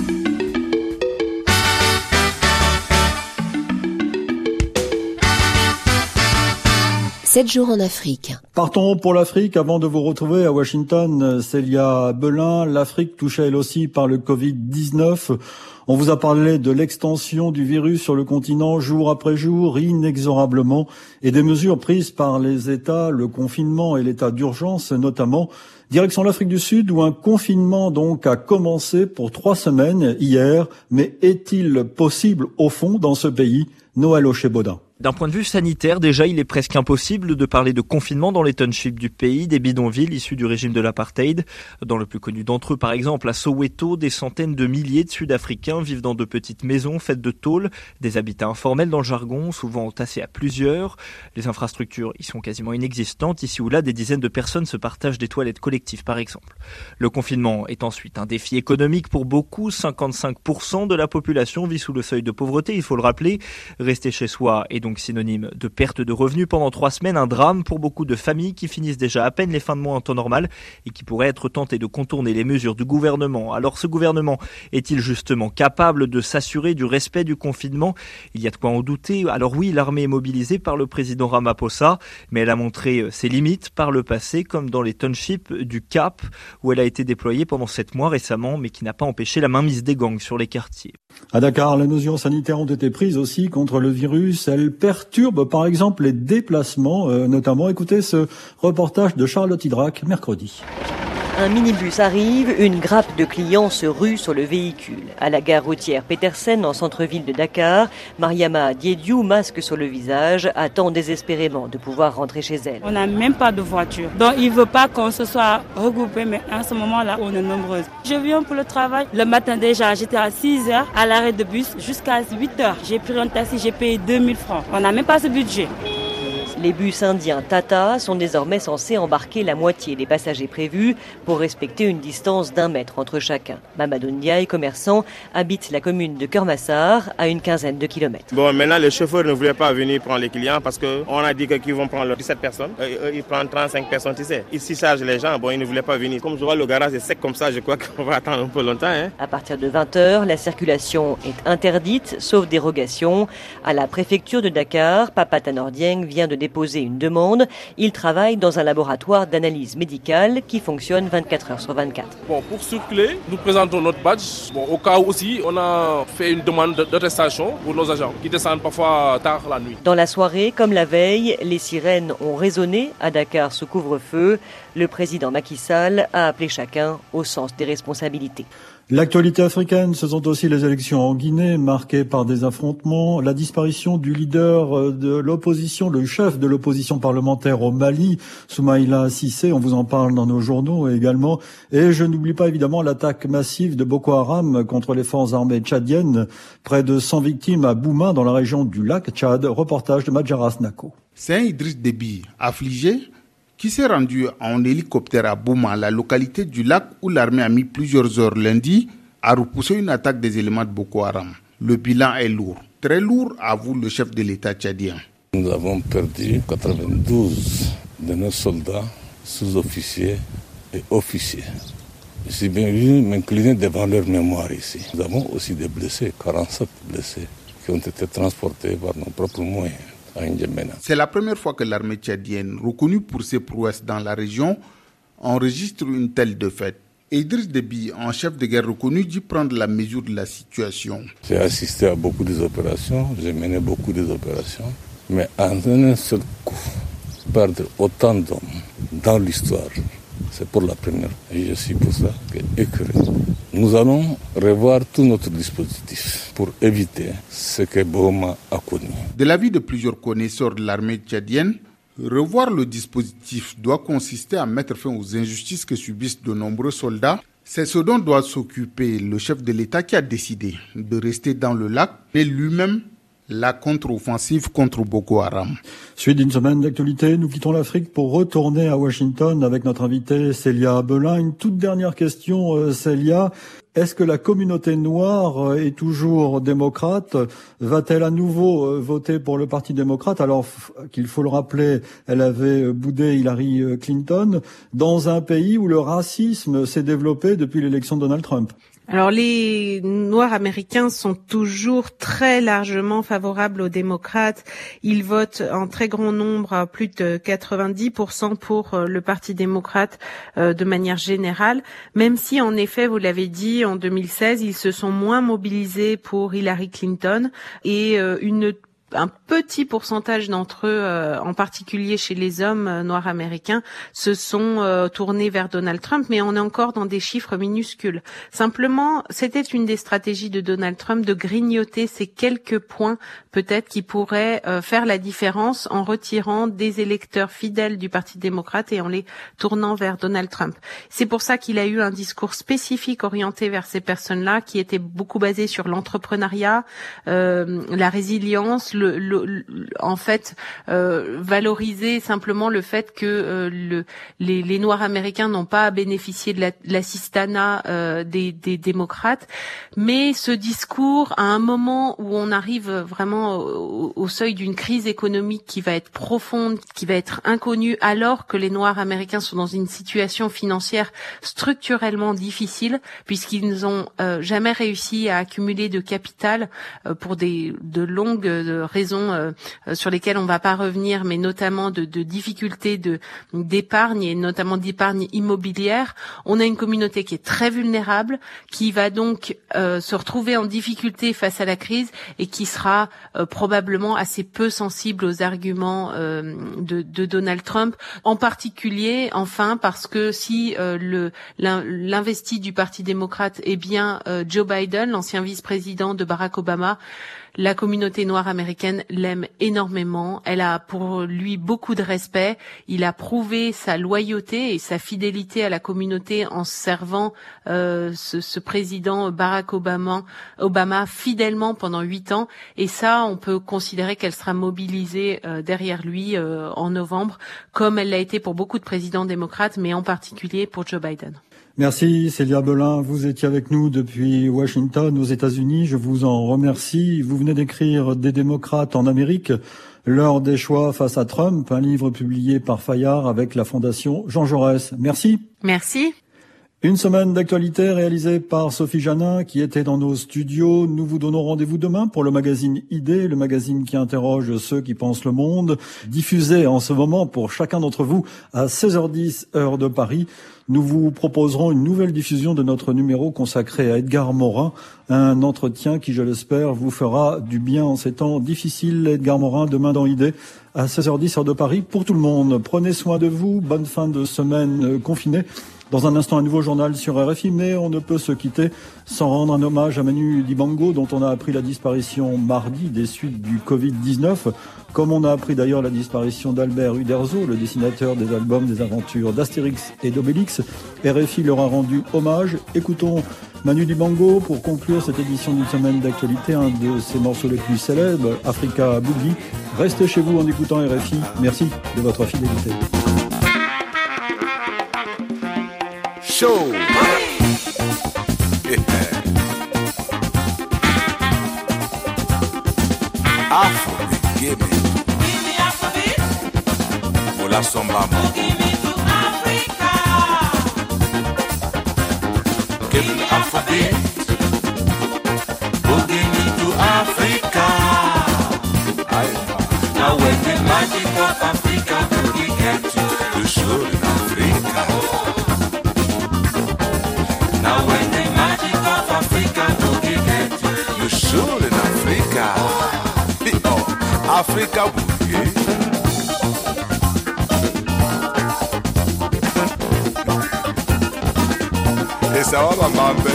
Sept jours en Afrique. Partons pour l'Afrique avant de vous retrouver à Washington. Célia Belin, l'Afrique touchée elle aussi par le Covid-19. On vous a parlé de l'extension du virus sur le continent jour après jour, inexorablement, et des mesures prises par les États, le confinement et l'état d'urgence notamment. Direction l'Afrique du Sud où un confinement donc a commencé pour 3 semaines hier. Mais est-il possible au fond dans ce pays? Noël Ochebodin. D'un point de vue sanitaire, déjà, il est presque impossible de parler de confinement dans les townships du pays, des bidonvilles issus du régime de l'apartheid. Dans le plus connu d'entre eux, par exemple, à Soweto, des centaines de milliers de Sud-Africains vivent dans de petites maisons faites de tôle, des habitats informels dans le jargon, souvent tassés à plusieurs. Les infrastructures y sont quasiment inexistantes. Ici ou là, des dizaines de personnes se partagent des toilettes collectives, par exemple. Le confinement est ensuite un défi économique pour beaucoup. 55% de la population vit sous le seuil de pauvreté, il faut le rappeler. Rester chez soi est donc synonyme de perte de revenus pendant 3 semaines, un drame pour beaucoup de familles qui finissent déjà à peine les fins de mois en temps normal et qui pourraient être tentées de contourner les mesures du gouvernement. Alors ce gouvernement est-il justement capable de s'assurer du respect du confinement? Il y a de quoi en douter. Alors oui, l'armée est mobilisée par le président Ramaphosa, mais elle a montré ses limites par le passé, comme dans les townships du Cap, où elle a été déployée pendant 7 mois récemment, mais qui n'a pas empêché la mainmise des gangs sur les quartiers. À Dakar, les mesures sanitaires ont été prises aussi contre le virus. Elles perturbent par exemple les déplacements, notamment. Écoutez ce reportage de Charlotte Hydrac mercredi. Un minibus arrive, une grappe de clients se rue sur le véhicule. À la gare routière Petersen, en centre-ville de Dakar, Mariama Diédiou, masque sur le visage, attend désespérément de pouvoir rentrer chez elle. On n'a même pas de voiture, donc il ne veut pas qu'on se soit regroupé, mais à ce moment-là, on est nombreuses. Je viens pour le travail. Le matin déjà, j'étais à 6h à l'arrêt de bus jusqu'à 8h. J'ai pris un taxi, j'ai payé 2000 francs. On n'a même pas ce budget. Les bus indiens Tata sont désormais censés embarquer la moitié des passagers prévus pour respecter une distance d'1 mètre entre chacun. Mamadou Ndiaye, commerçant, habite la commune de Kermassar, à une quinzaine de kilomètres. Bon, maintenant, les chauffeurs ne voulaient pas venir prendre les clients parce qu'on a dit qu'ils vont prendre 17 personnes. Ils prennent 35 personnes, tu sais. Ils s'y chargent les gens, bon, ils ne voulaient pas venir. Comme je vois le garage est sec comme ça, je crois qu'on va attendre un peu longtemps. À partir de 20h, la circulation est interdite, sauf dérogation. À la préfecture de Dakar, Papa Tanor-Dieng vient de déposer une demande. Il travaille dans un laboratoire d'analyse médicale qui fonctionne 24 heures sur 24. Bon, pour circuler, nous présentons notre badge. Bon, au cas où aussi, on a fait une demande d'attestation pour nos agents qui descendent parfois tard la nuit. Dans la soirée, comme la veille, les sirènes ont résonné à Dakar sous couvre-feu. Le président Macky Sall a appelé chacun au sens des responsabilités. L'actualité africaine, ce sont aussi les élections en Guinée, marquées par des affrontements, la disparition du leader de l'opposition, le chef de l'opposition parlementaire au Mali, Soumaïla Cissé, on vous en parle dans nos journaux également, et je n'oublie pas évidemment l'attaque massive de Boko Haram contre les forces armées tchadiennes, près de 100 victimes à Bouma, dans la région du lac Tchad, reportage de Madjaras Nako. C'est un Idriss Déby affligé qui s'est rendu en hélicoptère à Bouma, la localité du lac où l'armée a mis plusieurs heures lundi à repousser une attaque des éléments de Boko Haram. Le bilan est lourd, très lourd, avoue le chef de l'État tchadien. Nous avons perdu 92 de nos soldats, sous-officiers et officiers. Je suis bien venu m'incliner devant leur mémoire ici. Nous avons aussi des blessés, 47 blessés, qui ont été transportés par nos propres moyens. C'est la première fois que l'armée tchadienne, reconnue pour ses prouesses dans la région, enregistre une telle défaite. Idriss Déby, en chef de guerre reconnu, dit prendre la mesure de la situation. J'ai assisté à beaucoup des opérations, j'ai mené beaucoup des opérations, mais en un seul coup, perdre autant d'hommes dans l'histoire, c'est pour la première. Et je suis pour ça écœuré. Nous allons revoir tout notre dispositif pour éviter ce que Bouma a connu. De l'avis de plusieurs connaisseurs de l'armée tchadienne, revoir le dispositif doit consister à mettre fin aux injustices que subissent de nombreux soldats. C'est ce dont doit s'occuper le chef de l'État qui a décidé de rester dans le lac, mais lui-même la contre-offensive contre Boko Haram. Suite d'une semaine d'actualité, nous quittons l'Afrique pour retourner à Washington avec notre invitée Célia Abelin. Une toute dernière question, Célia. Est-ce que la communauté noire est toujours démocrate? Va-t-elle à nouveau voter pour le Parti démocrate alors qu'il faut le rappeler, elle avait boudé Hillary Clinton dans un pays où le racisme s'est développé depuis l'élection de Donald Trump? Alors les Noirs américains sont toujours très largement favorables aux démocrates. Ils votent en très grand nombre, à plus de 90% pour le Parti démocrate de manière générale, même si en effet, vous l'avez dit, en 2016, ils se sont moins mobilisés pour Hillary Clinton et une un petit pourcentage d'entre eux, en particulier chez les hommes noirs américains, se sont tournés vers Donald Trump, mais on est encore dans des chiffres minuscules. Simplement, c'était une des stratégies de Donald Trump de grignoter ces quelques points peut-être qui pourraient faire la différence en retirant des électeurs fidèles du Parti démocrate et en les tournant vers Donald Trump. C'est pour ça qu'il a eu un discours spécifique orienté vers ces personnes-là, qui était beaucoup basé sur l'entrepreneuriat, la résilience, valoriser simplement le fait que les Noirs américains n'ont pas à bénéficier de l'assistanat des démocrates. Mais ce discours, à un moment où on arrive vraiment au seuil d'une crise économique qui va être profonde, qui va être inconnue, alors que les Noirs américains sont dans une situation financière structurellement difficile, puisqu'ils n'ont jamais réussi à accumuler de capital pour de longues raisons sur lesquelles on ne va pas revenir, mais notamment de difficultés d'épargne et notamment d'épargne immobilière. On a une communauté qui est très vulnérable, qui va donc se retrouver en difficulté face à la crise et qui sera probablement assez peu sensible aux arguments de Donald Trump, en particulier, enfin, parce que si l'investi du Parti démocrate est bien Joe Biden, l'ancien vice-président de Barack Obama, la communauté noire américaine l'aime énormément. Elle a pour lui beaucoup de respect. Il a prouvé sa loyauté et sa fidélité à la communauté en servant ce président Barack Obama fidèlement pendant 8 ans. Et ça, on peut considérer qu'elle sera mobilisée derrière lui en novembre, comme elle l'a été pour beaucoup de présidents démocrates, mais en particulier pour Joe Biden. Merci Célia Belin, vous étiez avec nous depuis Washington aux États-Unis, je vous en remercie. Vous venez d'écrire Des démocrates en Amérique, l'heure des choix face à Trump, un livre publié par Fayard avec la Fondation Jean Jaurès. Merci. Merci. Une semaine d'actualité réalisée par Sophie Janin qui était dans nos studios. Nous vous donnons rendez-vous demain pour le magazine Idées, le magazine qui interroge ceux qui pensent le monde, diffusé en ce moment pour chacun d'entre vous à 16h10 heure de Paris. Nous vous proposerons une nouvelle diffusion de notre numéro consacré à Edgar Morin, un entretien qui, je l'espère, vous fera du bien en ces temps difficiles. Edgar Morin, demain dans Idées, à 16h10 heure de Paris, pour tout le monde. Prenez soin de vous, bonne fin de semaine confinée. Dans un instant, un nouveau journal sur RFI, mais on ne peut se quitter sans rendre un hommage à Manu Dibango, dont on a appris la disparition mardi des suites du Covid-19, comme on a appris d'ailleurs la disparition d'Albert Uderzo, le dessinateur des albums des aventures d'Astérix et d'Obélix. RFI leur a rendu hommage. Écoutons Manu Dibango pour conclure cette édition d'une semaine d'actualité, un de ses morceaux les plus célèbres, Africa Boogie. Restez chez vous en écoutant RFI. Merci de votre fidélité. Show. Afrobeat, give me Afrobeat. Mula Somba, give me to Africa. Give me Afrobeat. Give me to Africa. Now when the magic of Africa boogie get you, you should in Africa. Now when the magic of Africa boogie get you, you should in Africa. Oh, Africa boogie. It's our mambe.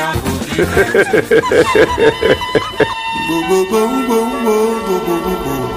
Boom, boom, boom, boom, boom, boom, boom, boom.